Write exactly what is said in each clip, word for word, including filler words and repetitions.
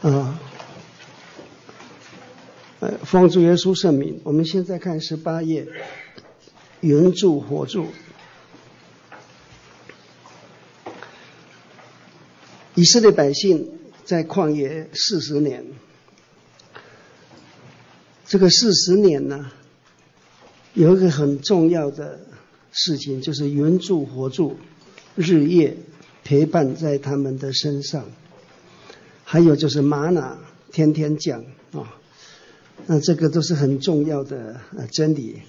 啊，呃，奉主耶稣圣名，我们现在看十八页，云柱火柱。以色列百姓在旷野四十年，这个四十年呢，有一个很重要的事情，就是云柱火柱日夜陪伴在他们的身上，还有就是玛拿天天降啊，那这个都是很重要的呃真理。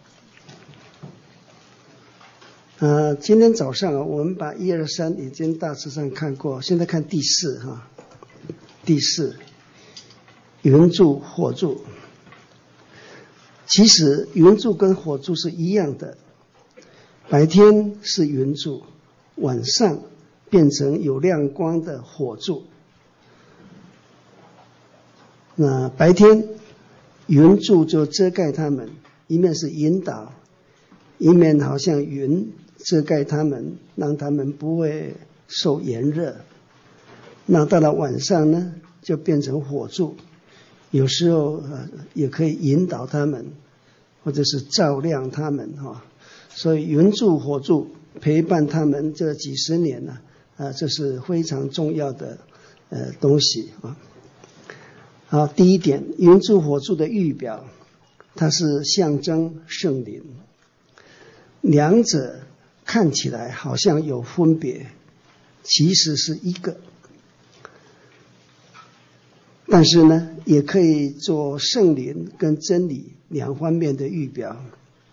呃，今天早上啊，我们把一二三已经大致上看过，现在看第四哈，第四云柱火柱。其实云柱跟火柱是一样的，白天是云柱，晚上变成有亮光的火柱。那白天云柱就遮盖他们，一面是引导，一面好像云遮盖他们，让他们不会受炎热。那到了晚上呢，就变成火柱，有时候、呃、也可以引导他们，或者是照亮他们哈、哦。所以云柱火柱陪伴他们这几十年呢、啊，呃，这是非常重要的呃东西啊。好，第一点，云柱火柱的预表，它是象征圣灵，两者看起来好像有分别，其实是一个。但是呢，也可以做圣灵跟真理两方面的预表。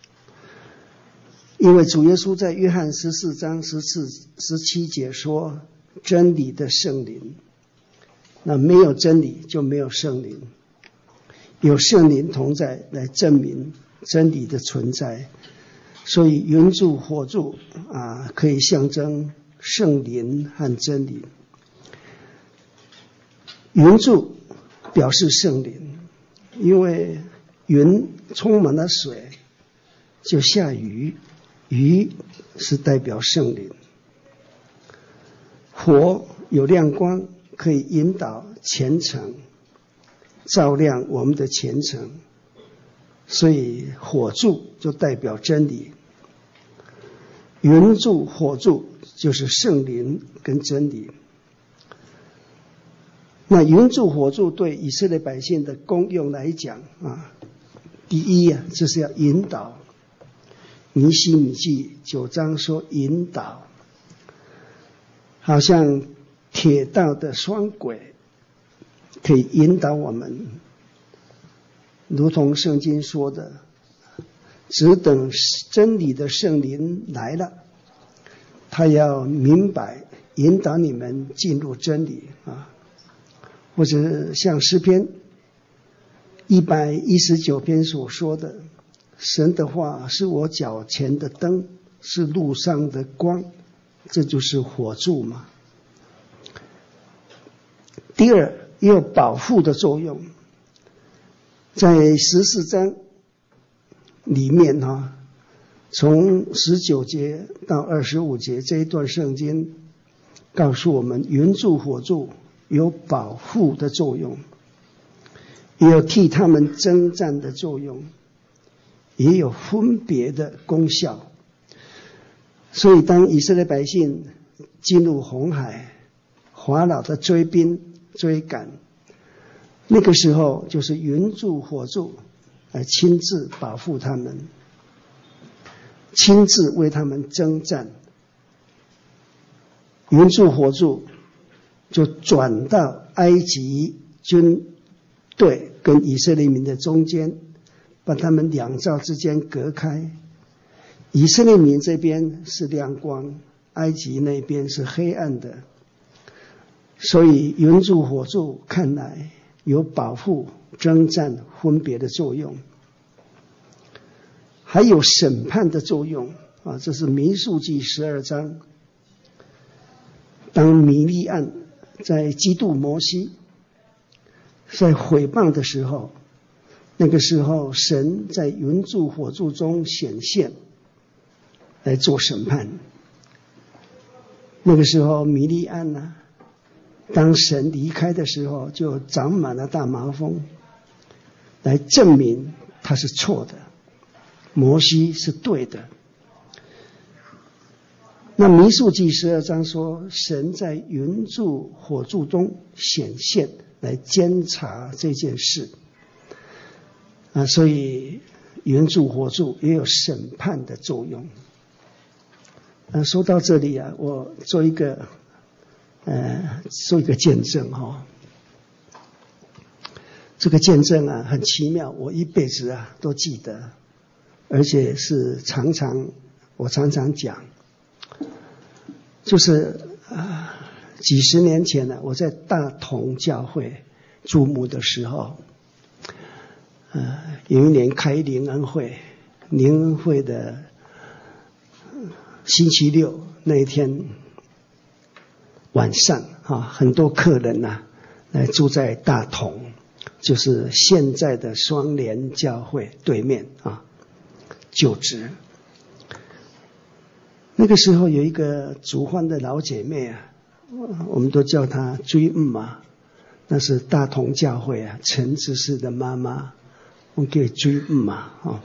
因为主耶稣在约翰十四章十四、十七节说，真理的圣灵，那没有真理就没有圣灵，有圣灵同在来证明真理的存在。所以云柱火柱啊，可以象征圣灵和真理。云柱表示圣灵，因为云充满了水，就下雨，雨是代表圣灵。火有亮光，可以引导前程，照亮我们的前程，所以火柱就代表真理。云柱火柱就是圣灵跟真理。那云柱火柱对以色列百姓的功用来讲啊，第一啊，就是要引导。尼希米记九章说引导，好像铁道的双轨，可以引导我们，如同圣经说的，只等真理的圣灵来了，他要明白引导你们进入真理啊。或者像诗篇一百一十九篇所说的，神的话是我脚前的灯，是路上的光，这就是火柱嘛。第二，也有保护的作用，在十四章里面哈，从十九节到二十五节这一段圣经告诉我们，云柱火柱有保护的作用，也有替他们征战的作用，也有分别的功效。所以当以色列百姓进入红海，法老的追兵追赶，那个时候就是云柱火柱来亲自保护他们，亲自为他们征战。云柱火柱就转到埃及军队跟以色列民的中间，把他们两造之间隔开。以色列民这边是亮光，埃及那边是黑暗的。所以云柱火柱看来有保护、征战、分别的作用，还有审判的作用啊！这是民数记十二章，当米利暗在嫉妒摩西，在毁谤的时候，那个时候神在云柱火柱中显现，来做审判。那个时候米利暗呢、啊， 当神离开的时候，就长满了大麻风，来证明他是错的，摩西是对的。那民数记十二章说，神在云柱火柱中显现，来监察这件事啊，所以云柱火柱也有审判的作用。啊，说到这里啊，我做一个呃做一个见证哈、哦。这个见证啊很奇妙，我一辈子啊都记得，而且是常常我常常讲。就是啊，几十年前呢，我在大同教会注目的时候，呃，有一年开灵恩会，灵恩会的星期六那一天晚上啊，很多客人呐、啊、来住在大同，就是现在的双联教会对面啊，就职。那个时候有一个主欢的老姐妹啊，我们都叫她追嗯嘛，那是大同教会啊陈执事的妈妈，我们可以追嗯嘛啊。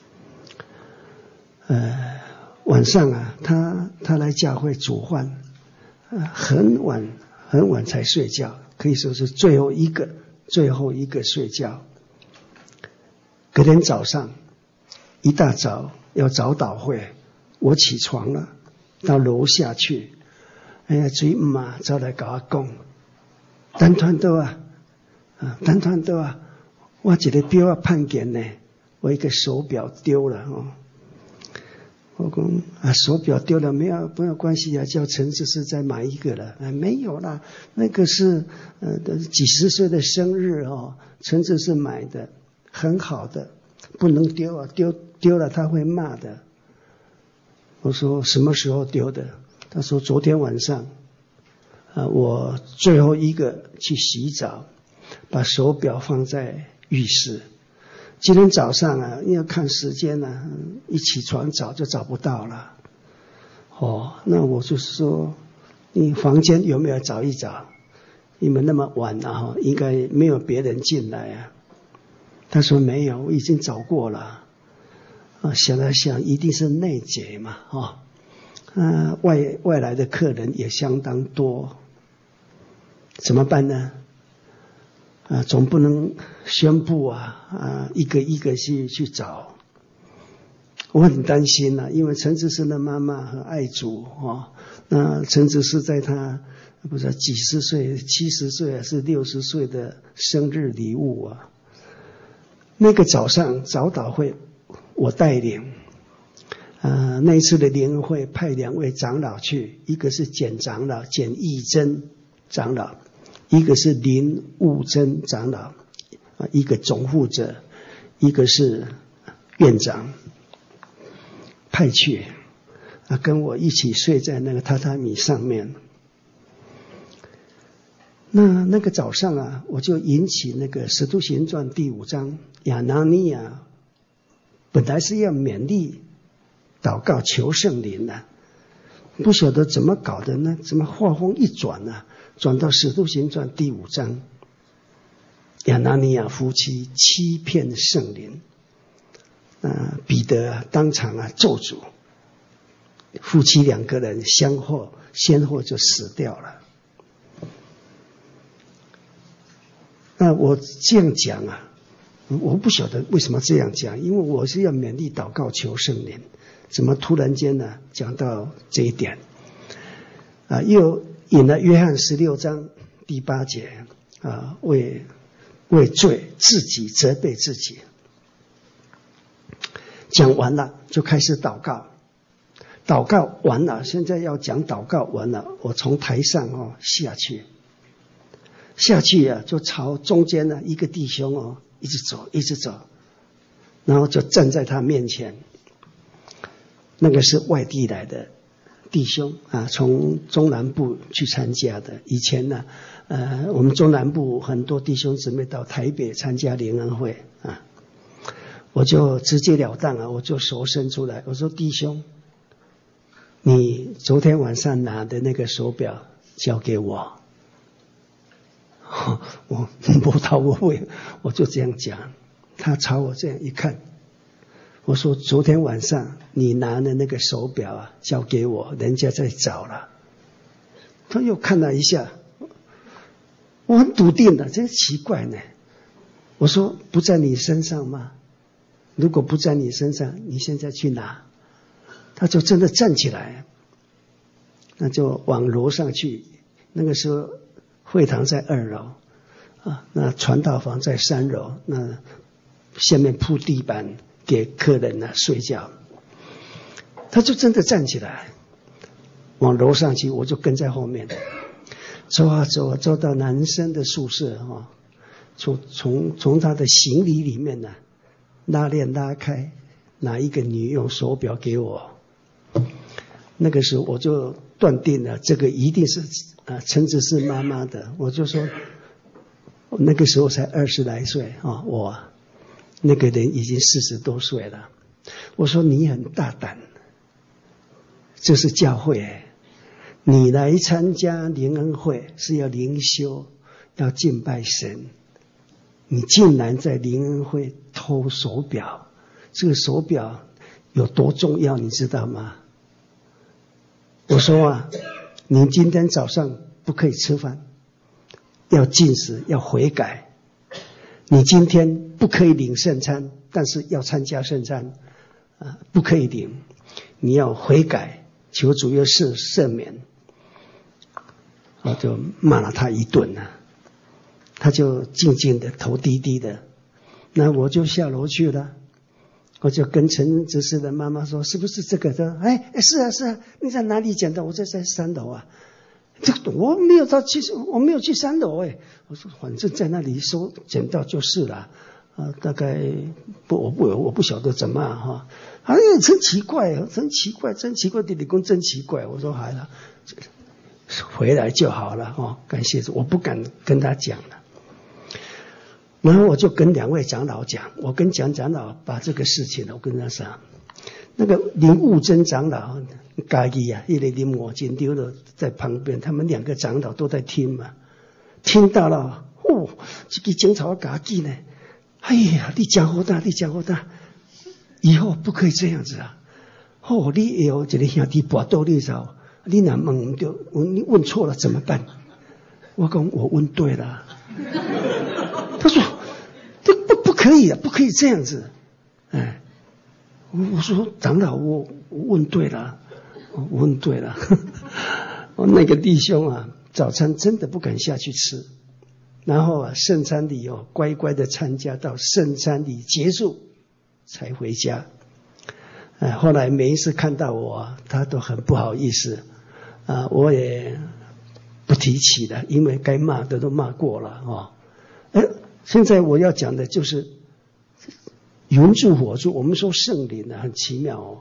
呃，晚上啊，她她来教会主欢，呃，很晚很晚才睡觉，可以说是最后一个最后一个睡觉。隔天早上一大早要早祷会。我起床了，到楼下去，哎呀，追妈走来跟我讲，等团到啊，啊，等团到啊，我一个表啊判件呢，我一个手表丢了哦。我讲啊，手表丢了没有，没有关系啊，叫陈执事再买一个了。啊，没有啦，那个是呃几十岁的生日哦，陈执事买的，很好的，不能丢啊，丢丢了他会骂的。我说什么时候丢的？他说昨天晚上，啊，我最后一个去洗澡，把手表放在浴室。今天早上啊，因为看时间啊，一起床早就找不到了。哦，那我就是说，你房间有没有找一找？你们那么晚了哈，应该没有别人进来啊。他说没有，我已经找过了。啊，想来想，一定是内结嘛，啊，呃，外外来的客人也相当多，怎么办呢？啊，总不能宣布啊，啊，一个一个去去找。我很担心啊，因为陈执事的妈妈很爱主啊，那陈执事在他不是几十岁、七十岁还是六十岁的生日礼物啊，那个早上早祷会。我带领，呃，那一次的灵恩会派两位长老去，一个是简长老简义珍长老，一个是林悟真长老，啊，一个总负责，一个是院长，派去，啊，跟我一起睡在那个榻榻米上面。那那个早上啊，我就引起那个《使徒行传》第五章亚拿尼亚。本来是要勉励祷告求圣灵的、啊，不晓得怎么搞的呢？怎么话锋一转呢、啊？转到使徒行传第五章，亚拿尼亚夫妻欺骗圣灵，啊，彼得、啊、当场啊咒诅，夫妻两个人相后先后就死掉了。那我这样讲啊。我不晓得为什么这样讲，因为我是要勉励祷告求圣灵，怎么突然间呢讲到这一点啊？又引了约翰十六章第八节啊，为为罪自己责备自己。讲完了就开始祷告，祷告完了，现在要讲祷告完了，我从台上哦下去，下去啊就朝中间呢一个弟兄哦。一直走，一直走，然后就站在他面前。那个是外地来的弟兄啊，从中南部去参加的。以前呢，呃，我们中南部很多弟兄姊妹到台北参加灵恩会啊，我就直截了当啊，我就手伸出来，我说弟兄，你昨天晚上拿的那个手表交给我我我不讨我会，我就这样讲。他朝我这样一看，我说昨天晚上你拿的那个手表啊，交给我，人家在找了。他又看了一下，我很笃定的，真奇怪呢。我说不在你身上吗？如果不在你身上，你现在去拿。他就真的站起来，那就往楼上去。那个时候会堂在二楼啊，那传道房在三楼，那下面铺地板给客人呢睡觉。他就真的站起来往楼上去，我就跟在后面走啊走啊，走到男生的宿舍啊，从从从他的行李里面呢拉链拉开，拿一个女用手表给我。那个时候我就断定了，这个一定是啊陈执事妈妈的。我就说，那个时候才二十来岁啊，我那个人已经四十多岁了。我说你很大胆，这是教会，你来参加灵恩会是要灵修，要敬拜神，你竟然在灵恩会偷手表，这个手表有多重要，你知道吗？我说啊，你今天早上不可以吃饭，要禁食，要悔改。你今天不可以领圣餐，但是要参加圣餐，啊，不可以领。你要悔改，求主耶稣赦免。我就骂了他一顿了，他就静静的，头低低的。那我就下楼去了。我就跟陈执事的妈妈说：“是不是这个？”他说：“哎，是啊，是啊，你在哪里捡到？我在在三楼啊。这个我没有到去，我没有去三楼哎。我说反正在那里收捡到就是了。啊，大概不，我不，我不晓得怎么哈。哎呀，真奇怪，真奇怪，真奇怪，弟弟公真奇怪。我说好了，回来就好了哦，感谢主，我不敢跟他讲了。”然后我就跟两位长老讲，我跟蒋长老把这个事情，我跟他说，那个林悟真长老，家己啊，一个林我金丢的在旁边，他们两个长老都在听嘛，听到了，哦，这个警察家己呢，哎呀，你讲好大，你讲好大，以后不可以这样子啊！哦，你有一个兄弟跋倒你走，你若问对，你问错了怎么办？我讲我问对了。他说：“这不不可以啊，不可以这样子。”哎，我说长老，我我问对了，我问对了。我那个弟兄啊，早餐真的不敢下去吃，然后啊，圣餐礼哦，乖乖的参加到圣餐礼结束才回家。哎，后来每一次看到我，他都很不好意思啊，我也不提起了，因为该骂的都骂过了哦。哎。现在我要讲的就是云柱火柱，我们说圣灵啊，很奇妙哦。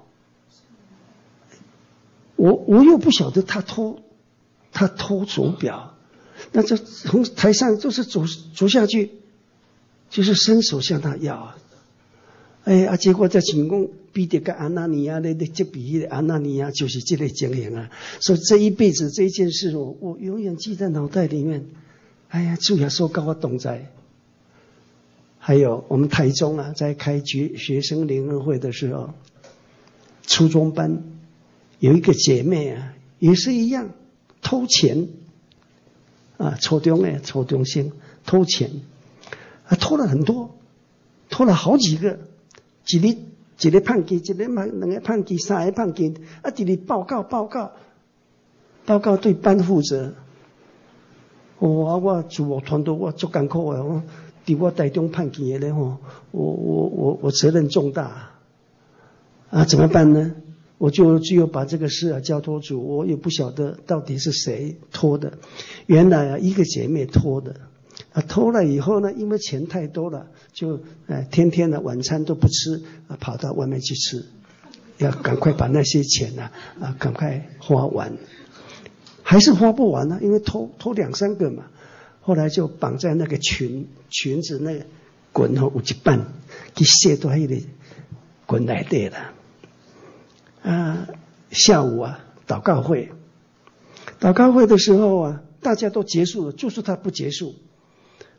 我我又不晓得他偷他偷手表，那就从台上就是走走下去，就是伸手向他要啊。哎啊，结果在成功彼得跟安纳尼亚的这比安纳尼亚就是这类经验啊。所以这一辈子这一件事，我我永远记在脑袋里面。哎呀，主要说高我懂在。还有我们台中啊，在开学学生联合会的时候，初中班有一个姐妹啊，也是一样偷钱啊，初中诶，初中生偷钱啊，偷了很多，偷了好几个，一日一个判记，一个判两个判记，三个判记，啊，一日报告报告报告对班负责。哦，我主我团队我做艰苦的哦。在我台中判件的咧吼，我我我我责任重大啊，怎么办呢？我就只有把这个事啊交托主，我也不晓得到底是谁偷的。原来啊，一个姐妹偷的啊，偷了以后呢，因为钱太多了，就呃天天的晚餐都不吃啊，跑到外面去吃，要赶快把那些钱啊啊赶快花完，还是花不完呢、啊，因为偷偷两三个嘛。后来就绑在那个裙裙子那个滚后有一半，去卸到那个滚来对了。啊，下午啊，祷告会，祷告会的时候啊，大家都结束了，就是他不结束。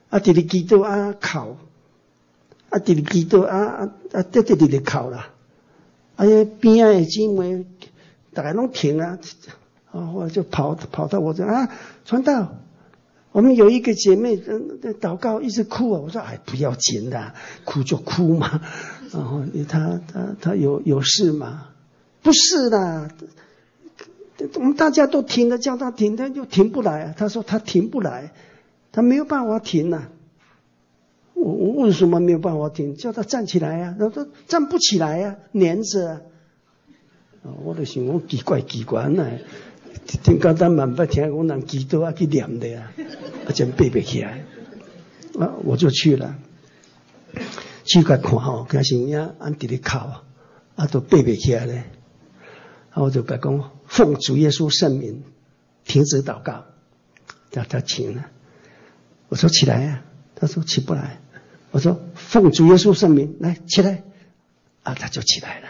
啊，伫咧基督啊哭，啊，伫咧基督啊啊啊，直直伫咧哭啦。啊，边仔的姊妹，大家拢停啊，啊，我就跑跑到我这啊，传道，我们有一个姐妹在祷告，一直哭啊。我说，哎，不要紧的，哭就哭嘛。然后她她她有有事嘛？不是啦。我们大家都停了，叫他停，他就停不来啊。他说他停不来，他没有办法停啊。我我为什么没有办法停？叫他站起来啊，他说站不起来啊，黏着啊。我就想我奇怪奇怪呐，听到咱蛮不听讲人祈祷啊去念的啊，啊真背不起来。啊，我就去了，去甲看吼，看像呀按伫咧哭啊，啊都背不起来咧。啊，我就甲讲。奉主耶稣圣名，停止祷告。叫他停了。我说起来呀、啊，他说起不来。我说奉主耶稣圣名，来起来。啊，他就起来了。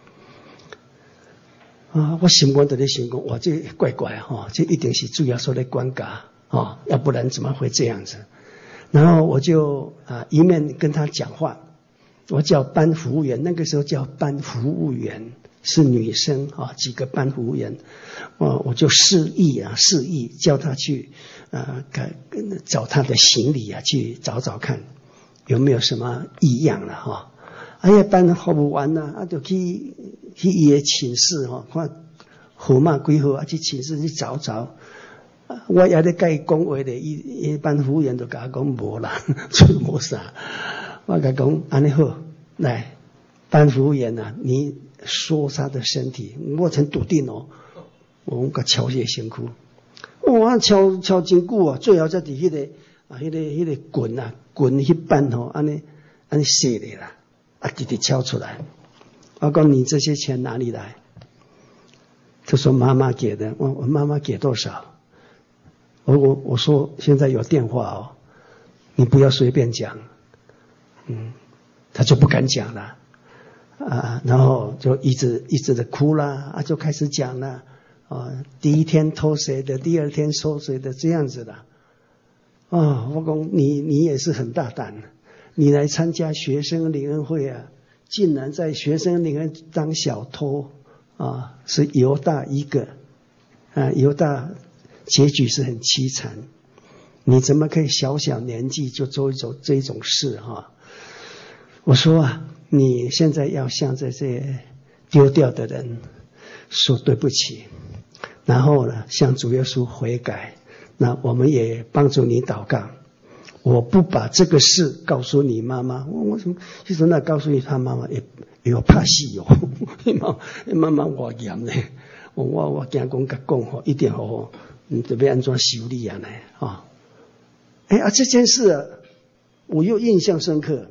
啊，我心肝在咧想讲，哇，这怪怪哈、哦，这一定是主耶稣的管教啊，要不然怎么会这样子？然后我就啊一面跟他讲话，我叫班服务员，那个时候叫班服务员。是女生啊，几个班服务员，我我就示意啊，示意叫他去啊，找他的行李啊，去找找看有没有什么异样了哈。哎呀，班服务完了，啊，就去去伊的寝室哈，看号码几号啊，去寝室去找找。我也在甲伊讲话咧，伊伊班服务员就甲我讲无啦，出无啥。我甲讲安尼好，来，班服务员啊，你。说他的身体，我很笃定哦。我甲敲些身躯，哇，敲敲真久啊！最后才伫迄个啊，迄个迄个棍啊，棍迄板吼，安尼安尼卸咧啦，啊，直直敲出来。我讲你这些钱哪里来？他说妈妈给的。我我妈妈给多少？我我我说现在有电话哦，你不要随便讲。嗯，他就不敢讲了。啊，然后就一直一直的哭啦，啊，就开始讲了，啊，第一天偷谁的，第二天收谁的，这样子的，啊，我讲你你也是很大胆，你来参加学生灵恩会啊，竟然在学生灵恩当小偷，啊，是犹大一个，啊，犹大结局是很凄惨，你怎么可以小小年纪就做一种这种事哈、啊？我说啊。你现在要向这些丢掉的人说对不起，然后呢，向主耶稣悔改。那我们也帮助你祷告。我不把这个事告诉你妈妈，我为什么？其实那告诉你他妈妈也也有怕死哦，妈妈我严嘞，我我我惊讲甲讲吼，一定好，你得要安怎修理啊呢？啊，哎啊，这件事、啊、我又印象深刻。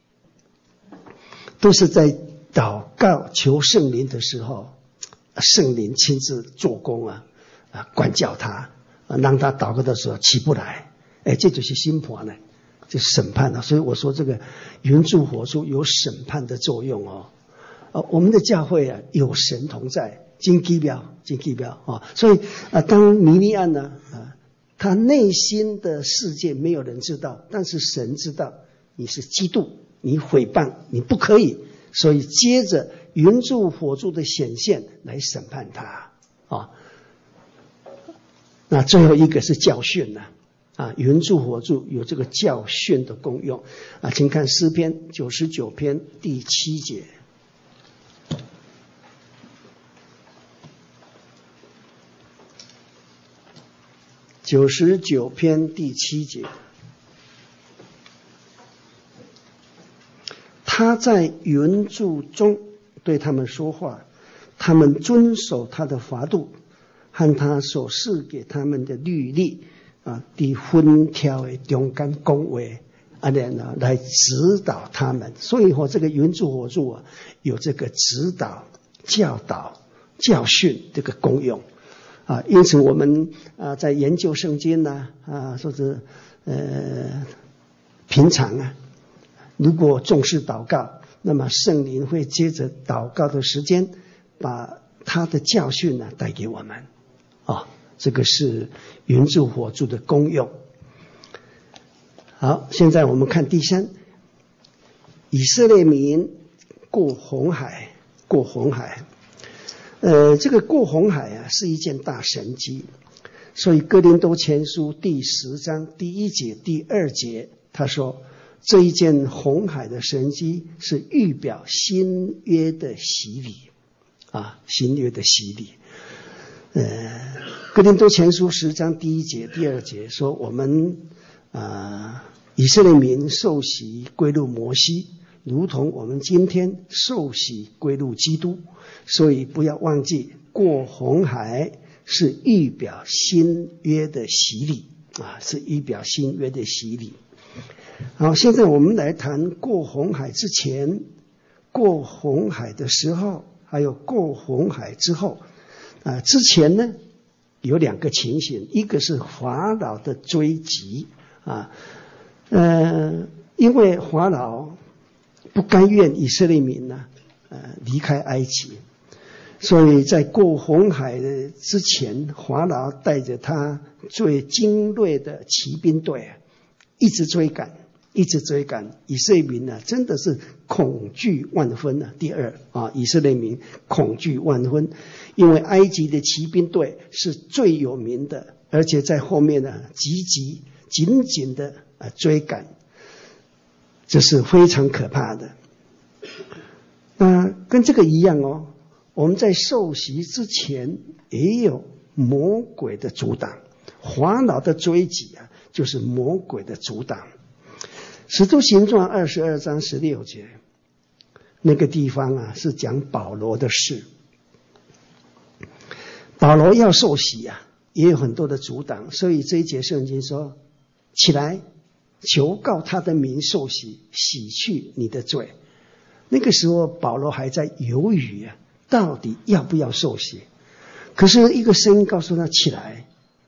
都是在祷告求圣灵的时候，圣灵亲自做工啊，啊管教他，啊让他祷告的时候起不来，哎，这就是审判呢，这审判啊。所以我说这个云柱火柱有审判的作用哦。啊，我们的教会啊有神同在，真奇妙，真奇妙啊。所以啊，当弥利暗呢啊，他内心的世界没有人知道，但是神知道你是基督。你毁谤，你不可以，所以接着云柱火柱的显现来审判他啊。那最后一个是教训呢、啊，啊，云柱火柱有这个教训的功用啊，请看诗篇九十九篇第七节。九十九篇第七节。他在云柱中对他们说话，他们遵守他的法度和他所赐给他们的律例啊，伫分条的中间讲话，啊呢来指导他们。所以说这个云柱火柱啊，有这个指导、教导、教训这个功用啊。因此我们啊在研究圣经呢啊，说是呃平常啊。如果重视祷告，那么圣灵会接着祷告的时间，把他的教训呢带给我们。啊，这个是云柱火柱的功用。 好，现在我们看第三，以色列民过红海，过红海。呃，这个过红海啊，是一件大神迹。所以哥林多前书第十章第一节、第二节，他说这一件红海的神迹是预表新约的洗礼啊，新约的洗礼。呃，哥林多前书十章第一节、第二节说，我们啊、呃、以色列民受洗归入摩西，如同我们今天受洗归入基督。所以不要忘记，过红海是预表新约的洗礼啊，是预表新约的洗礼。好，现在我们来谈过红海之前、过红海的时候，还有过红海之后。啊，之前呢有两个情形，一个是法老的追击啊，呃，因为法老不甘愿以色列民呢，呃，离开埃及。所以在过红海的之前，法老带着他最精锐的骑兵队，一直追赶，一直追赶以色列民呢，真的是恐惧万分啊。第二啊，以色列民恐惧万分，因为埃及的骑兵队是最有名的，而且在后面呢，急急紧紧的啊追赶，这是非常可怕的。那跟这个一样哦。我们在受洗之前也有魔鬼的阻挡，法老的追击啊，就是魔鬼的阻挡。使徒行传二十二章十六节，那个地方啊是讲保罗的事。保罗要受洗啊，也有很多的阻挡，所以这一节圣经说：起来，求告他的名受洗，洗去你的罪。那个时候保罗还在犹豫啊。到底要不要受洗？可是一个声音告诉他起来，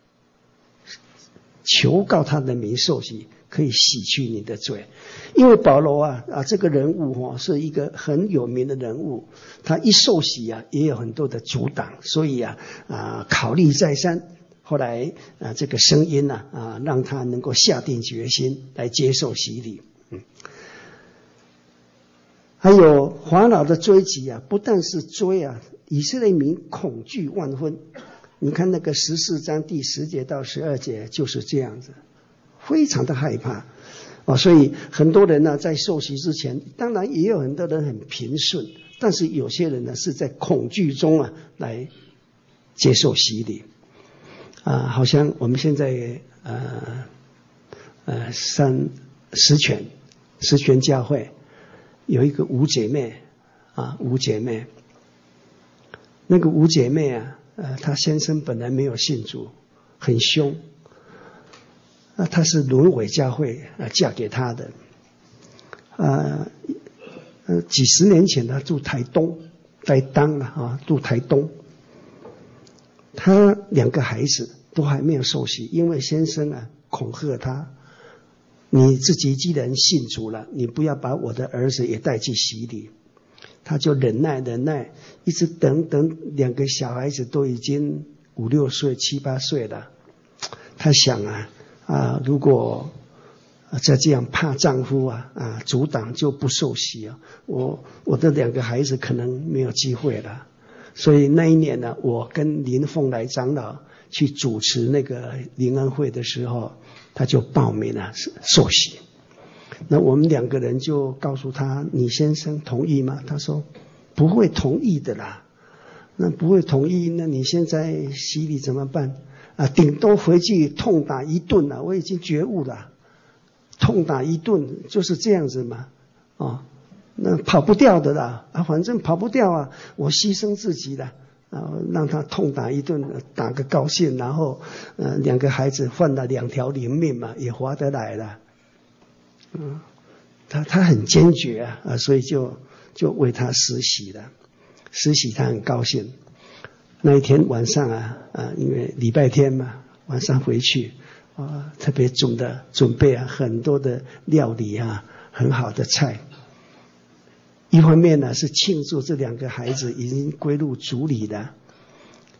求告他的名受洗，可以洗去你的罪。因为保罗啊啊这个人物哦是一个很有名的人物，他一受洗啊也有很多的阻挡，所以啊啊考虑再三，后来啊这个声音呢 啊, 啊让他能够下定决心来接受洗礼。嗯。还有法老的追击啊，不但是追啊，以色列民恐惧万分。你看那个十四章第十节到十二节就是这样子，非常的害怕啊。所以很多人呢、啊，在受洗之前，当然也有很多人很平顺，但是有些人呢是在恐惧中啊来接受洗礼啊。好像我们现在呃呃三十全十全教会。有一个吴姐妹啊，吴姐妹，那个吴姐妹啊，呃，她先生本来没有信主，很凶，啊，她是伦伟教会啊嫁给他的，啊，呃，几十年前她住台东，在当了啊，住台东，她两个孩子都还没有受洗，因为先生啊恐吓她。你自己既然信主了，你不要把我的儿子也带去洗礼。他就忍耐忍耐，一直等等，两个小孩子都已经五六岁、七八岁了。他想啊啊，如果再这样怕丈夫啊啊阻挡就不受洗啊，我我的两个孩子可能没有机会了。所以那一年呢，我跟林凤来长老去主持那个灵恩会的时候。他就报名了受洗，那我们两个人就告诉他：“你先生同意吗？”他说：“不会同意的啦。”那不会同意，那你现在洗礼怎么办？啊，顶多回去痛打一顿了。我已经觉悟了，痛打一顿就是这样子嘛，啊，那跑不掉的啦，啊，反正跑不掉啊，我牺牲自己了。然后让他痛打一顿，打个高兴，然后呃两个孩子换了两条灵命嘛，也划得来了。嗯，他他很坚决啊，啊所以就就为他施洗了，施洗他很高兴。那一天晚上啊啊，因为礼拜天嘛，晚上回去啊，特别准的准备啊很多的料理啊，很好的菜。一方面呢是庆祝这两个孩子已经归入主里了，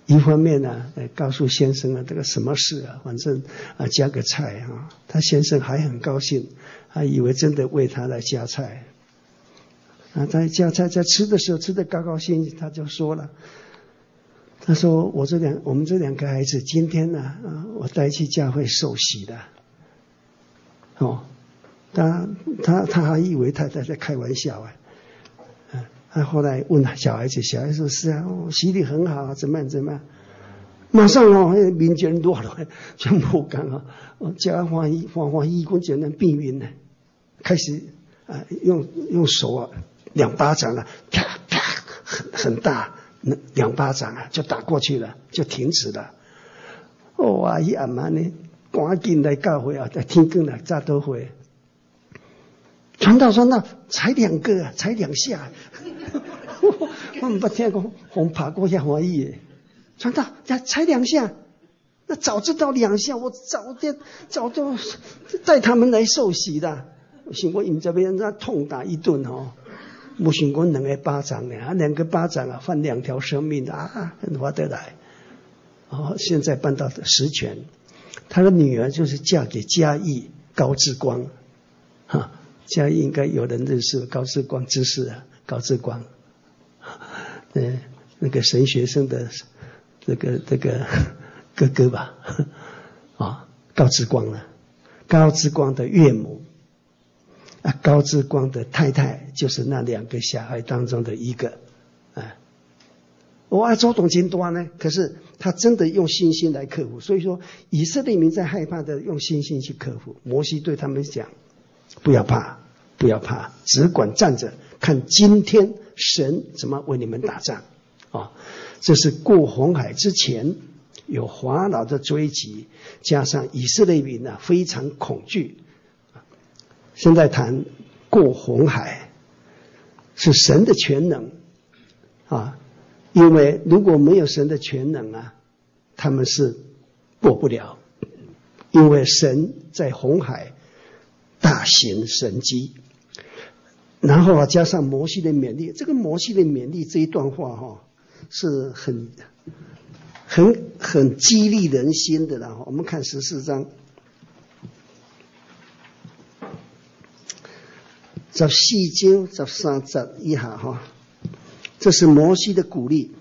一方面呢、啊，告诉先生啊，这个什么事啊，反正啊加个菜啊，他先生还很高兴，还以为真的为他来加菜。啊，他加菜在吃的时候吃得高高兴兴，他就说了，他说我这两我们这两个孩子今天呢、啊，啊，我带去教会受洗的。哦，他他他还以为太太在开玩笑啊。他后来问小孩子，小孩子说是啊，哦、洗礼很好啊，怎么样怎么样？马上哦，民间落来，全部讲啊，哦，叫欢喜欢欢喜，讲怎样避孕呢？开始啊，用用手啊，两巴掌啊，啪啪，很很大，那两巴掌啊，就打过去了，就停止了。哦啊，伊阿妈呢，赶紧来教会啊，在天光来早都会。传道说那才两个啊，才两下。我们不听过，红爬过下怀疑。传道才两下，那早知道两下，我早点早就带他们来受洗的。我想过你们这边那痛打一顿哦，我想过两个巴掌呢，啊，两个巴掌啊，换两条生命啊，很划得来。哦，现在办到的实权，他的女儿就是嫁给嘉义高志光，哈。嘉义应该有人认识高志光知识啊，高志光，嗯，那个神学生的这个这个哥哥吧，啊，高志光啊，高志光的岳母，啊，高志光的太太就是那两个小孩当中的一个，啊，哇，周董金多呢，可是他真的用信心来克服，所以说以色列民在害怕的用信心去克服，摩西对他们讲。不要怕，不要怕，只管站着，看今天神怎么为你们打仗啊、哦！这是过红海之前有法老的追击，加上以色列民呢、啊、非常恐惧。现在谈过红海是神的全能啊，因为如果没有神的全能啊，他们是过不了，因为神在红海大行神迹，然后啊加上摩西的勉励，这个摩西的勉励这一段话哈、哦、是很很很激励人心的啦。我们看十四章，十四章十三节以下哈，这是摩西的鼓励。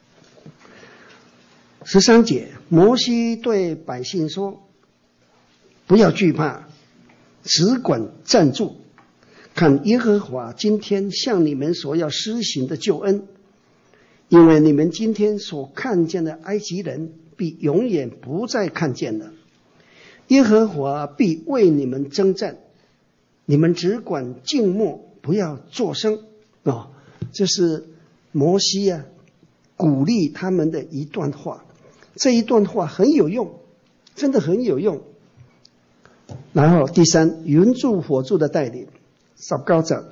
十三节，摩西对百姓说：“不要惧怕。”只管站住，看耶和华今天向你们所要施行的救恩，因为你们今天所看见的埃及人，必永远不再看见了。耶和华必为你们征战，你们只管静默，不要作声。哦，这是摩西啊鼓励他们的一段话，这一段话很有用，真的很有用。然后第三，云柱火柱的带领，十九节，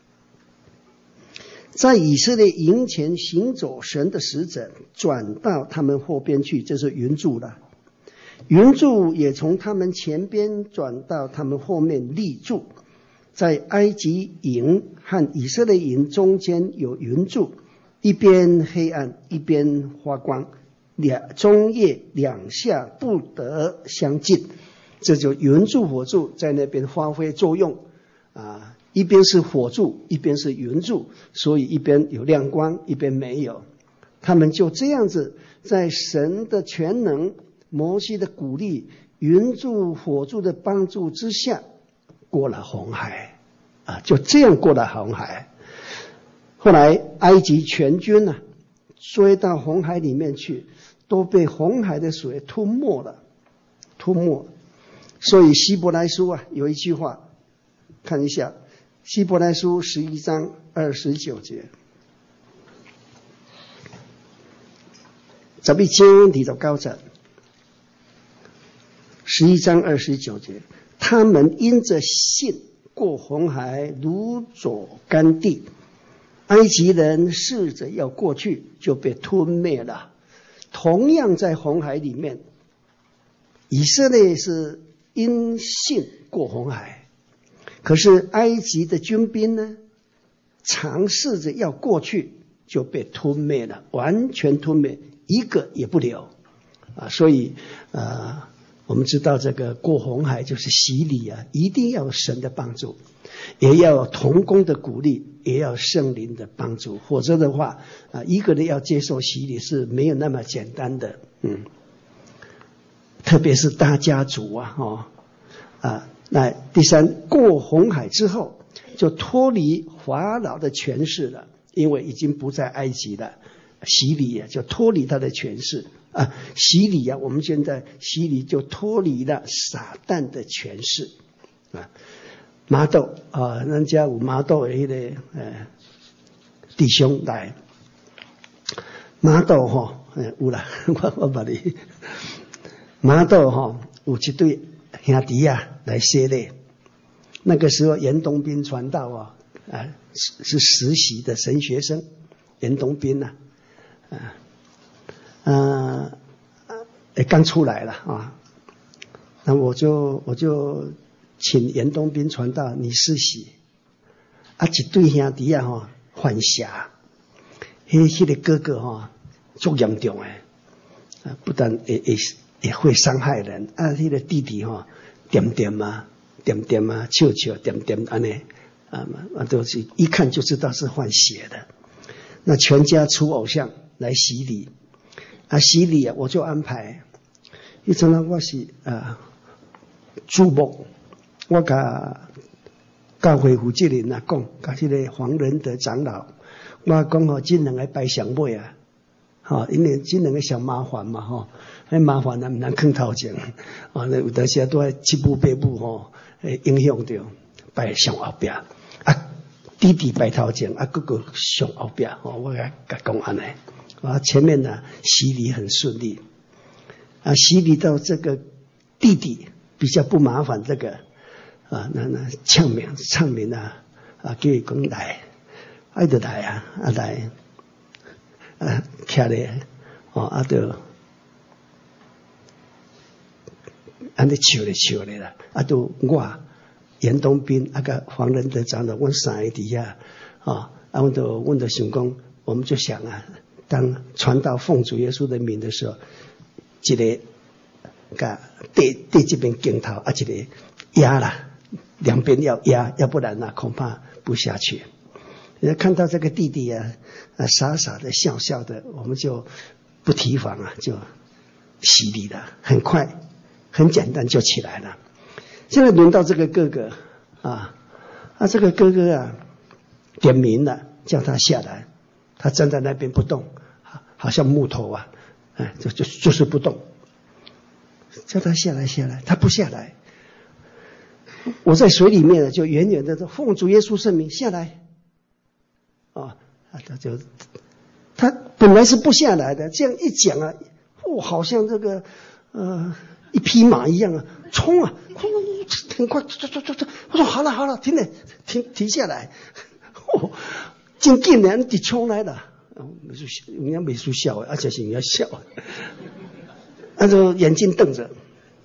在以色列营前行走神的使者转到他们后边去，这是云柱了。云柱也从他们前边转到他们后面立柱，在埃及营和以色列营中间有云柱，一边黑暗一边发光，两中夜两下不得相近。这就云柱火柱在那边发挥作用啊，一边是火柱，一边是云柱，所以一边有亮光，一边没有。他们就这样子，在神的全能、摩西的鼓励、云柱火柱的帮助之下，过了红海啊，就这样过了红海。后来埃及全军啊，追到红海里面去，都被红海的水吞没了，吞没。所以希伯来书啊有一句话，看一下希伯来书十一章二十九节，十一章第十九节，十一章二十九节，他们因着信过红海，如走干地，埃及人试着要过去，就被吞灭了。同样在红海里面，以色列是因信过红海，可是埃及的军兵呢，尝试着要过去，就被吞灭了，完全吞灭， 一个也不留啊。所以呃，我们知道这个过红海就是洗礼啊，一定要有神的帮助，也要有同工的鼓励，也要圣灵的帮助，否则的话啊，一个人要接受洗礼是没有那么简单的。嗯，特别是大家族啊，哦啊，那第三，过红海之后就脱离法老的权势了，因为已经不在埃及了。洗礼啊，就脱离他的权势啊。洗礼啊，我们现在洗礼就脱离了撒旦的权势啊。麻豆啊，人家有麻豆的那个呃弟兄来，麻豆哈，有啦，我我把你麻豆哈有一对兄弟啊来洗礼。那个时候严东斌传道啊，啊是是实习的神学生，严东斌呐、啊，啊，呃，刚出来了啊，那我就我就请严东斌传道，你实习，啊，一对兄弟啊哈犯邪，迄迄个哥哥哈足严重诶，啊，不但也也也会伤害人，啊，迄个弟弟哈点点啊。点点啊，笑笑点点安尼啊，啊都是一看就知道是换血的。那全家出偶像来洗礼啊，洗礼啊，我就安排。一阵呢，我是啊主牧，我甲教会负责人啊讲，甲迄个黄仁德长老，我讲吼，这两个拜上尾啊，吼，因为这两个小麻烦嘛吼，迄麻烦啊，唔通囥头前啊，有当时都系七步八步吼。影响到摆上后边啊，弟弟摆头前啊，哥哥上后边哦，我甲甲讲安尼啊，前面呢洗礼很顺利啊，洗礼到这个弟弟比较不麻烦这个啊，那那唱名唱名啊啊，叫伊讲来，爱就来啊啊来啊，徛咧哦啊就。安尼笑咧笑咧啦，啊，都我严东斌啊个黄仁德长老，阮三个底下啊，啊，阮都阮都想讲，我们就想啊，当传到奉主耶稣的名的时候，一个甲对对这边镜头啊，一个压啦，两边要压，要不然呢、啊、恐怕不下去。看到这个弟弟啊，啊傻傻的笑笑的，我们就不提防啊，就洗礼了，很快。很简单就起来了。现在轮到这个哥哥啊，啊这个哥哥啊，点名了，叫他下来。他站在那边不动，好像木头啊，哎，就就就是不动。叫他下来，下来，他不下来。我在水里面呢，就远远的奉主耶稣圣名下来。啊，他就他本来是不下来的，这样一讲啊，哦，好像这个呃。一匹马一样啊，冲啊，很快，走走走走。我说好了好了，停了，停停下来。哦，真紧的，你冲来了。美术人家美术笑，而且是人家笑，那就眼睛瞪着。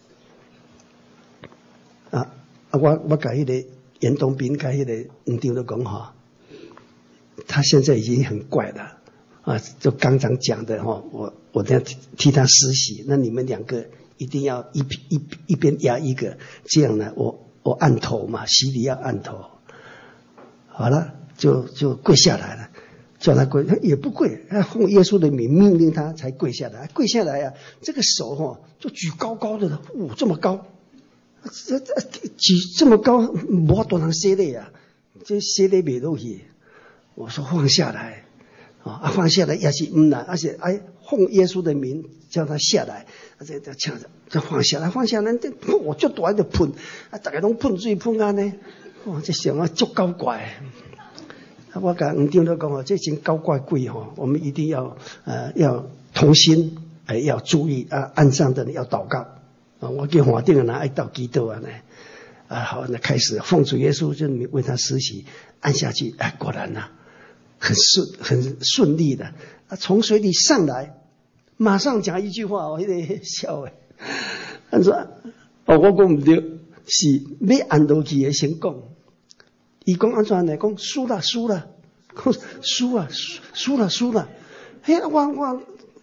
啊啊！我我甲迄个严东斌甲迄个黄长都讲哈，他现在已经很怪了啊，就刚刚讲的哈，我我等下替替他实习，那你们两个。一定要一一一边压一个，这样呢，我我按头嘛，洗礼要按头。好了，就就跪下来了，叫他跪，他也不跪，他奉耶稣的名命令他才跪下来，跪下来啊，这个手哈、哦、就举高高的了，哦，这么高，这这举这么高，无多人洗礼啊，这洗礼袂落去。我说放下来。啊，放下来也是唔难，而且哎，奉耶稣的名叫他下来，这这抢着，就放下来，放下来，这我就短的喷，啊，大家拢喷水喷安尼，哇，这想啊足高怪。我甲黄长都讲哦，这真高怪贵吼，我们一定要呃要同心，哎要注意啊，岸上的人要祷告啊，我叫黄长拿爱祷祈祷啊呢，啊好，那开始奉主耶稣就为他施洗，按下去，哎，果然呐、啊。很顺很顺利的啊，从水里上来，马上讲一句话，我有点笑诶。他说：“哦，我讲唔对，是要按落去的先讲。伊讲安怎来讲？输了，输了，输啊，输输了，输了。嘿，我我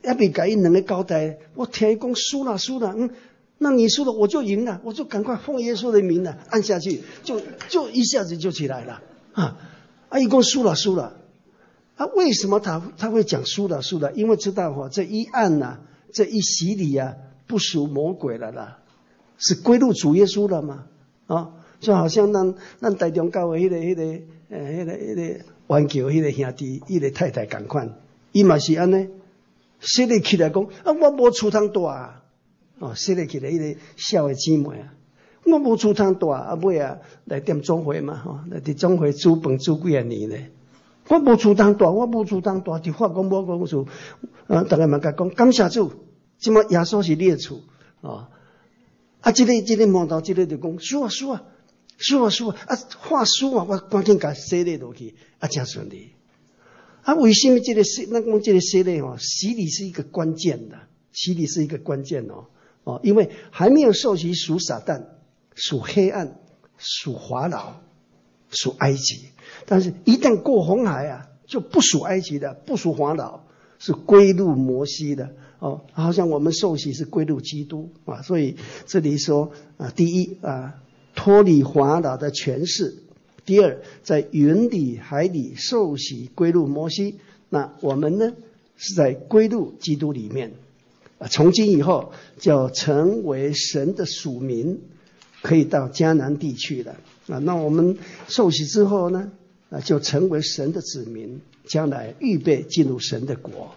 也别给因两个交代，我听伊讲输了输了，嗯，那你输了我就赢了，我就赶快奉耶稣的名了，按下去，就就一下子就起来了啊！啊，一共输了输了，啊，为什么他他会讲输了输了？因为知道哈、哦，这一按呐、啊，这一洗礼啊，不属魔鬼了啦，是归入主耶稣了嘛，啊，就好像咱咱台中教会迄、那个迄、那个呃迄、那个迄、那个环球迄个兄弟，迄个太太同款，伊嘛是安尼。说得起来讲啊，我无厝通住啊！哦，说得起来，迄个小的姊妹啊，我无厝通住啊，尾啊来点总会嘛，吼、哦，来伫总会煮饭煮几啊年咧。我无厝通住，我无厝通住，伫法国无讲厝，啊，大家嘛甲讲感谢主，即马耶稣是你的厝啊！啊，即、这个即、这个摸到即个就讲输啊输啊输啊输啊啊，话输啊，我赶紧甲洗礼落去，啊，真顺利。啊，为什么这个洗？那讲这个洗礼哦，洗礼是一个关键的，洗礼是一个关键哦哦，因为还没有受洗属撒旦、属黑暗、属法老、属埃及，但是一旦过红海啊，就不属埃及的，不属法老，是归入摩西的哦。好像我们受洗是归入基督啊，所以这里说啊，第一啊，脱离法老的权势。第二，在云里海里受洗归入摩西，那我们呢是在归入基督里面，啊，从今以后就成为神的属民，可以到迦南地去了啊。那我们受洗之后呢，啊，就成为神的子民，将来预备进入神的国。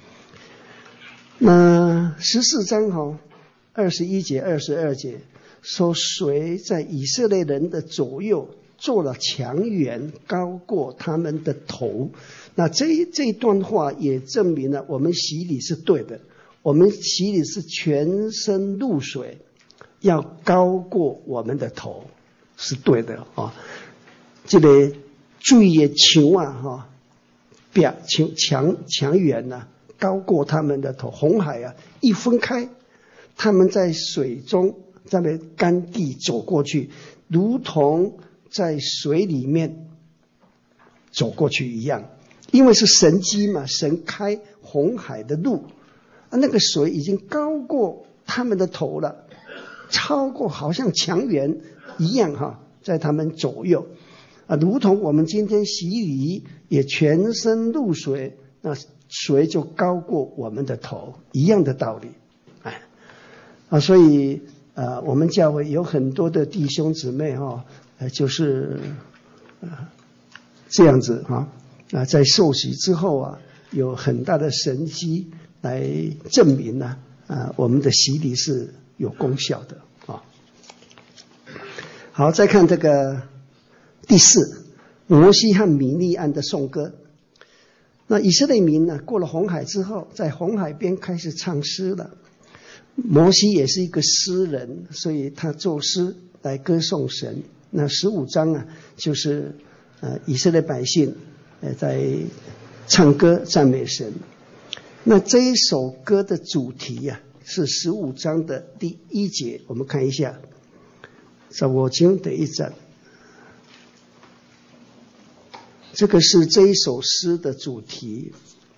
那十四章哈，二十一节、二十二节说，谁在以色列人的左右做了墙垣，高过他们的头。那这这段话也证明了我们洗礼是对的，我们洗礼是全身入水，要高过我们的头，是对的啊。这个注意墙啊哈，表墙墙墙垣呐，高过他们的头。红海啊一分开，他们在水中在那干地走过去，如同在水里面走过去一样，因为是神机嘛，神开红海的路啊，那个水已经高过他们的头了，超过好像墙垣一样哈，在他们左右啊，如同我们今天洗礼也全身入水，那水就高过我们的头，一样的道理，哎啊，所以啊，我们教会有很多的弟兄姊妹哈。呃，就是呃这样子哈啊，在受洗之后啊，有很大的神迹来证明呢啊，我们的洗礼是有功效的啊。好，再看这个第四，摩西和米利暗的颂歌。那以色列民呢，过了红海之后，在红海边开始唱诗了。摩西也是一个诗人，所以他作诗来歌颂神。那十五章啊，就是呃以色列百姓呃在唱歌赞美神。那这一首歌的主题呀、啊，是十五章的第一节，我们看一下，在我经第一章，这个是这一首诗的主题。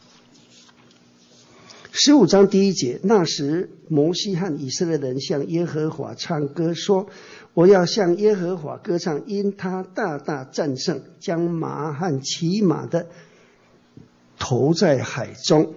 十五章第一节，那时摩西和以色列人向耶和华唱歌说，我要向耶和华歌唱，因他大大战胜，将马和骑马的投在海中。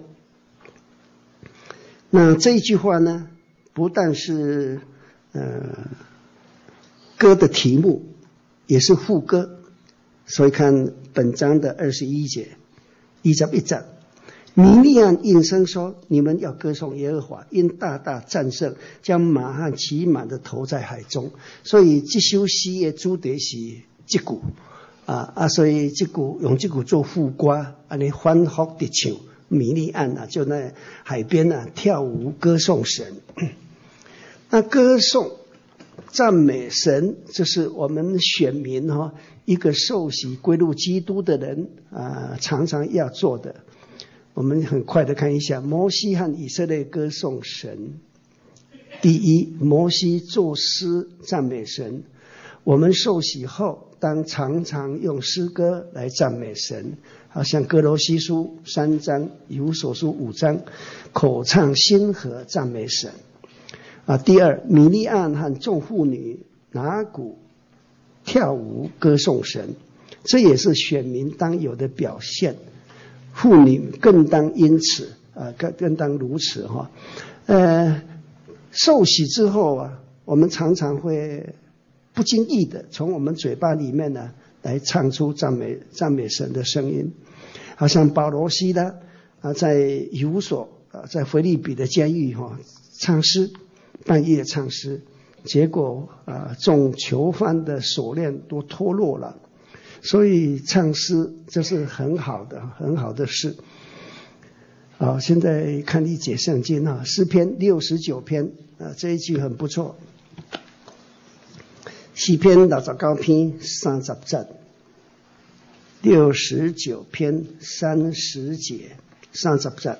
那这一句话呢，不但是呃歌的题目，也是副歌。所以看本章的二十一节，二十一章，米利暗应声说，你们要歌颂耶和华，因大大战胜，将马和骑马的投在海中。所以这首诗的主题是这句啊啊，所以这句用这句做副歌，安尼反复的唱。米利暗啊，就在海边啊跳舞歌颂神。那歌颂赞美神，这是我们选民哈、哦、一个受洗归入基督的人啊、呃、常常要做的。我们很快的看一下摩西和以色列歌颂神。第一，摩西作诗赞美神， 我们受洗后，当常常用诗歌来赞美神，好像歌罗西书三章、以弗所书五章，口唱心和赞美神。啊，第二，米利暗和众妇女拿鼓跳舞歌颂神，这也是选民当有的表现。妇女更当因此啊，更更当如此哈。呃，受洗之后啊，我们常常会不经意的从我们嘴巴里面呢来唱出赞美赞美神的声音，好像保罗西拉啊，在以弗所啊，在腓立比的监狱哈唱诗，半夜唱诗，结果啊，众囚犯的锁链都脱落了。所以唱诗这是很好的很好的事。好，现在看一节圣经啊，诗篇六十九篇啊，这一句很不错。诗篇六十九篇三十节，六十九篇三十节，三十节。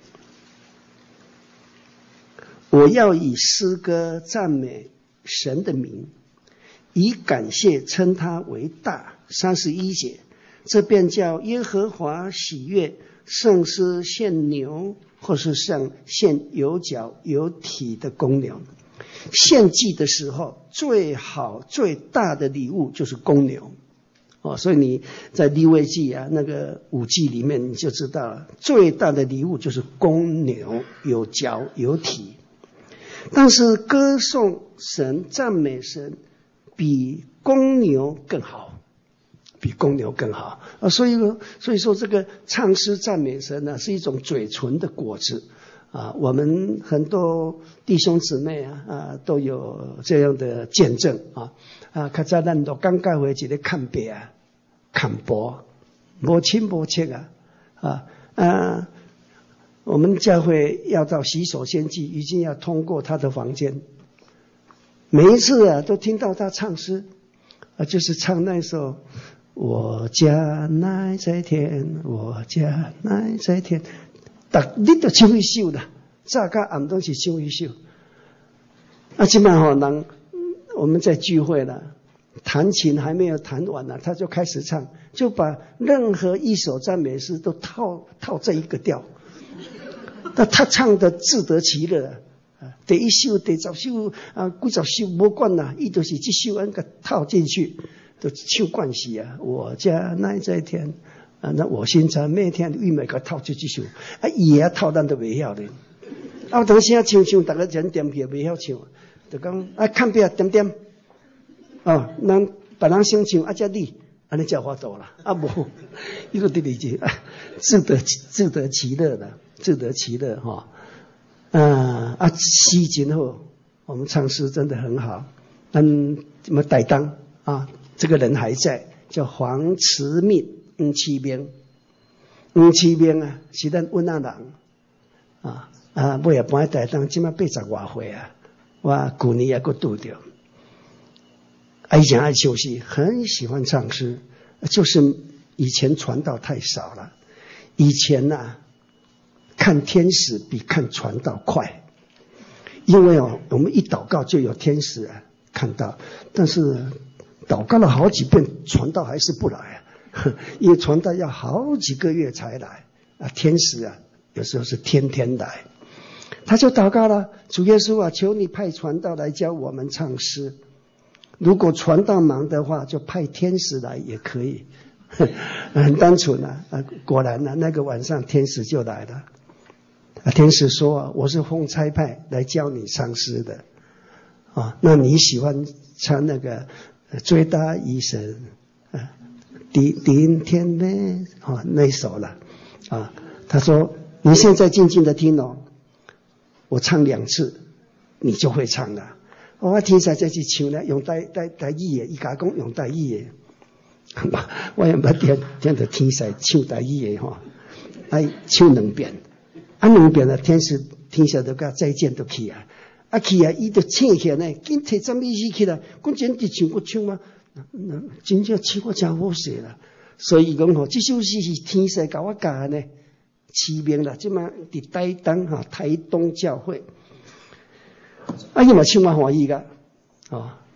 我要以诗歌赞美神的名，以感谢称他为大。三十一节，这便叫耶和华喜悦，胜似献牛，或是像献有角有体的公牛。献祭的时候，最好最大的礼物就是公牛。哦，所以你在利未记啊那个五祭里面你就知道了，最大的礼物就是公牛，有角有体。但是歌颂神、赞美神，比公牛更好。比公牛更好啊，所以所以说这个唱诗赞美神呢，是一种嘴唇的果子啊。我们很多弟兄姊妹啊啊都有这样的见证啊啊。较早咱都刚教会一个看别啊，看薄，无亲无切啊啊啊。我们教会要到洗手间去，一定要通过他的房间。每一次啊，都听到他唱诗啊，就是唱那首。我家乃在天，我家乃在天，逐日都唱一首啦，早甲暗都是唱一首。啊，今晚吼人我们在聚会了，弹琴还没有弹完呢，他就开始唱，就把任何一首赞美诗都套套这一个调。那他唱的自得其乐啊，第一首、第十首啊，几十首无管啦，伊就是这首安个套进去。都唱惯死啊！我家乃在天啊，那我心在每天为每个套出这首啊，伊也套咱都袂晓咧。啊，当时啊唱唱，大家人点起袂晓唱，就讲啊看别点点哦，人别人先唱啊，才你安尼才法度啦。啊无，伊个第二句啊，自得自得其乐的，自得其乐哈。啊啊，诗真好，我们唱诗真的很好。嗯，什么代当啊？这个人还在，叫黄慈密，黄启明，黄启明啊，是咱温仔人啊啊，尾也搬台东，即马八十外岁啊，我去年也搁拄着。以前爱唱诗，很喜欢唱诗，就是以前传道太少了。以前呐、啊，看天使比看传道快，因为哦，我们一祷告就有天使啊看到，但是。祷告了好几遍，传道还是不来啊，因为传道要好几个月才来啊。天使啊，有时候是天天来。他就祷告了，主耶稣啊，求你派传道来教我们唱诗。如果传道忙的话，就派天使来也可以。很单纯啊，啊，果然啊，那个晚上天使就来了。啊，天使说啊，我是奉差派来教你唱诗的啊。那你喜欢唱那个？最大医生啊，顶顶天呢啊那一首了啊。他说：“你现在静静的听哦，我唱两次，你就会唱了。”我听才再去唱呢，用台台台语的，伊甲讲用台语的，我也捌听听到天使唱台语的吼，爱唱两遍，啊两遍啊，天使天使都甲再见都去啊。啊去啊！伊就醒起来呢，紧摕针意思起来，讲真直唱，我唱嘛，真正唱我真好势啦。所以讲吼，这首诗是天使甲我教呢，启明啦，即马伫台东哈台东教会，啊伊嘛唱嘛欢喜噶，哦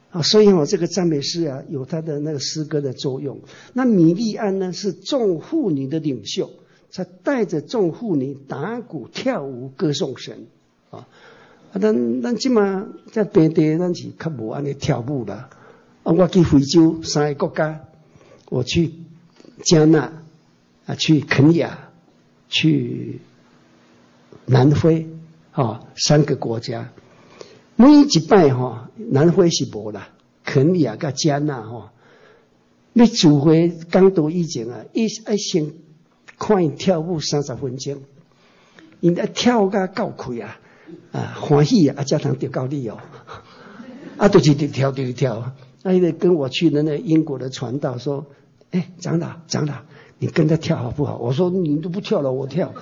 啊，所以哦，这个赞美诗啊，有它的那个诗歌的作用。那米利暗呢，是众妇女的领袖，他带着众妇女打鼓跳舞歌颂神啊。啊，咱咱即马在平地，咱是较无安尼跳舞啦。啊，我去非洲三个国家，我去加纳啊，去肯亚，去南非啊，三个国家。每一摆吼，南非是无啦，肯亚甲加纳吼，要聚会讲道以前啊，伊爱先看伊跳舞三十分钟，因爱跳甲够开啊，啊欢喜啊，啊才通得到你哦，啊就是直跳直跳，啊那个跟我去的那英国的传道说，哎、欸、长老长老，你跟他跳好不好？我说你都不跳了，我跳。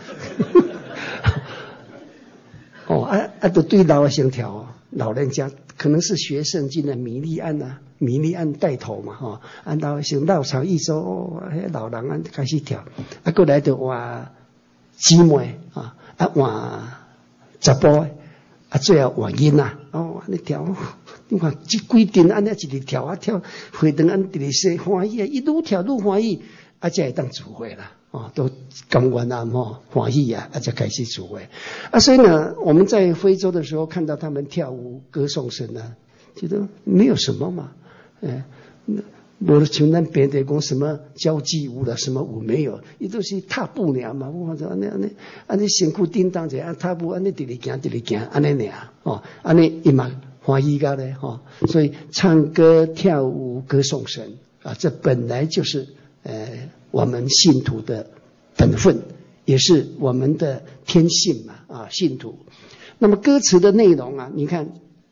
哦啊啊，都对老先跳哦。老人家可能是学圣经的米利暗啊，米利暗带头嘛，哈、哦，按照先绕场一周，哦，老人啊开始跳，啊，过来就换姊妹啊，啊换查甫，啊最后换囡仔，哦，安尼跳，你看这几阵安尼一直跳啊跳，会等安直说欢喜啊，一路跳愈欢喜，啊才会当聚会啦。哦，都甘愿啊，哈，欢喜啊，啊，才开始聚会啊。所以呢，我们在非洲的时候看到他们跳舞歌颂神呢，觉得没有什么嘛，哎，我的像咱别的讲什么交际舞了，什么舞没有，伊都是踏步尔嘛。我说安尼安尼安尼身躯叮当者，啊踏步安尼直直行直直行，安尼尔哦，安尼伊嘛欢喜个咧哈。所以唱歌跳舞歌颂神啊，这本来就是呃。我们信徒的本分，也是我们的天性嘛啊，信徒。那么歌词的内容啊，你看，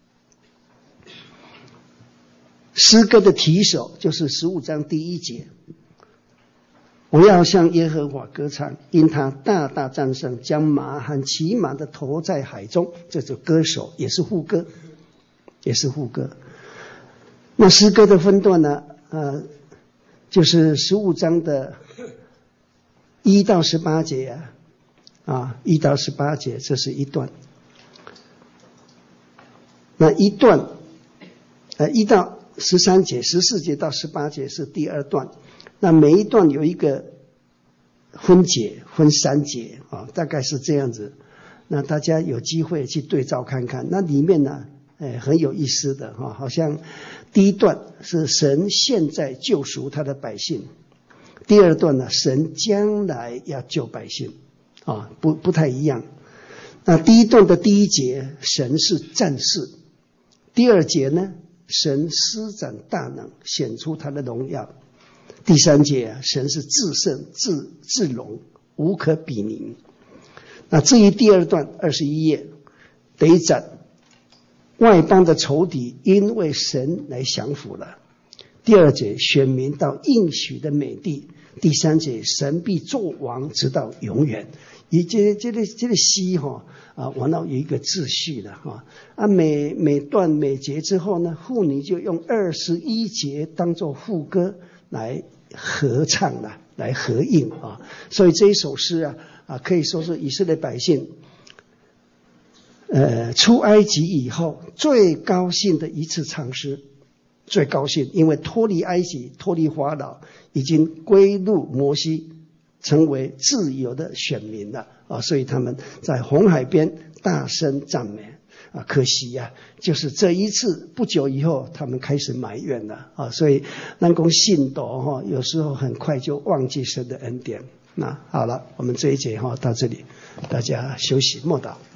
诗歌的题首就是十五章第一节，我要向耶和华歌唱，因他大大战胜，将马和骑马的投在海中。这首歌手也是副歌，也是副歌。那诗歌的分段呢，呃。就是十五章的一到十八节啊，啊，一到十八节，这是一段。那一段，呃，一到十三节、十四节到十八节是第二段。那每一段有一个分解，分三节啊，大概是这样子。那大家有机会去对照看看，那里面呢，哎，很有意思的哈，好像。第一段是神现在救赎他的百姓，第二段呢，神将来要救百姓，啊，不不太一样。那第一段的第一节，神是战士；第二节呢，神施展大能，显出他的荣耀；第三节啊，神是至圣、至至荣，无可比拟。那至于第二段二十一页，得展。外邦的仇敌因为神来降服了。第二节，选民到应许的美地。第三节，神必作王直到永远。以这这个这个诗哈啊，完了有一个秩序的哈啊，每每段每节之后呢，妇女就用二十一节当作副歌来合唱了，来合应啊。所以这一首诗啊啊，可以说是以色列百姓。呃，出埃及以后最高兴的一次唱诗，最高兴，因为脱离埃及，脱离法老，已经归入摩西，成为自由的选民了啊！所以他们在红海边大声赞美啊！可惜呀、啊，就是这一次不久以后，他们开始埋怨了啊！所以咱讲信徒哈，有时候很快就忘记神的恩典。那好了，我们这一节哈到这里，大家休息默祷。